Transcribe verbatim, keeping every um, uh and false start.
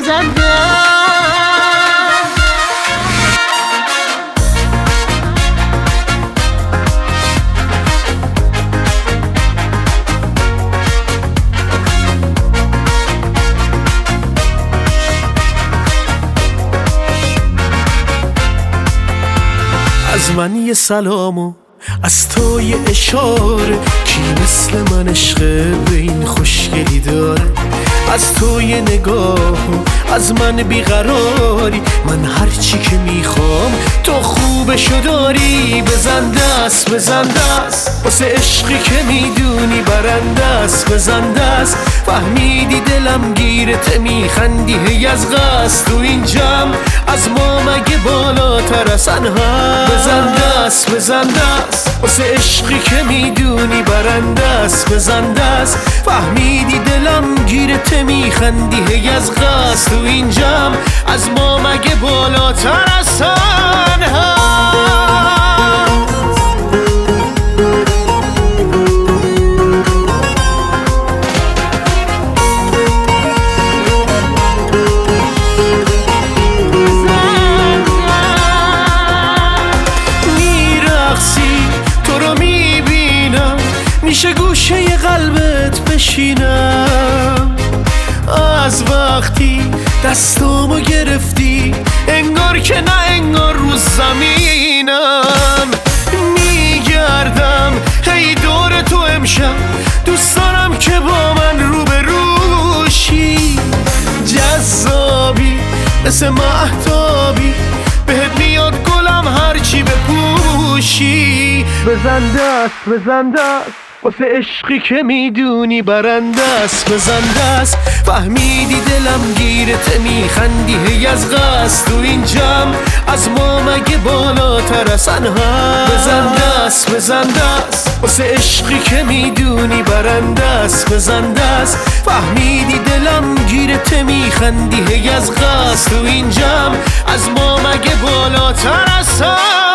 بزنده. از من یه سلامو از تو یه اشاره، کی مثل من عشق به این خوشگلی داره؟ از تو یه نگاه از من بیقراری، من هرچی که میخوام تو خوبشو داری. بزن دست بزن دست واسه عشقی که میدونی برنده است. بزن دست فهمیدی دلم گیرته، میخندی هی از قصد تو این جمع از ما مگه بالاتر اصلا هست. بزن دست بزن دست واسه عشقی که میدونی برنده است. بزن دست فهمیدی دلم گیرته، میخندی هی از قصد تو این جمع از ما مگه بالاتر اصلا هست. میشه گوشه ی قلبت بشینم، از وقتی دستامو گرفتی انگار که نه انگار رو زمینم. میگردم هی دور تو امشب، دوست دارم که با من رو به روشی. جذابی مثل مهتابی، بهت میاد گلم هرچی بپوشی. بزن دست بزن دست واسه عشقی که میدونی برنده است. بزن دست فهمیدی دلم گیرته، میخندی هی از قصد تو این جمع از ما مگه بالاتر اصلا هست. بزن دست بزن دست واسه عشقی که میدونی برنده است. بزن دست فهمیدی دلم گیرته، میخندی هی از قصد تو این جمع از ما مگه بالاتر اصلا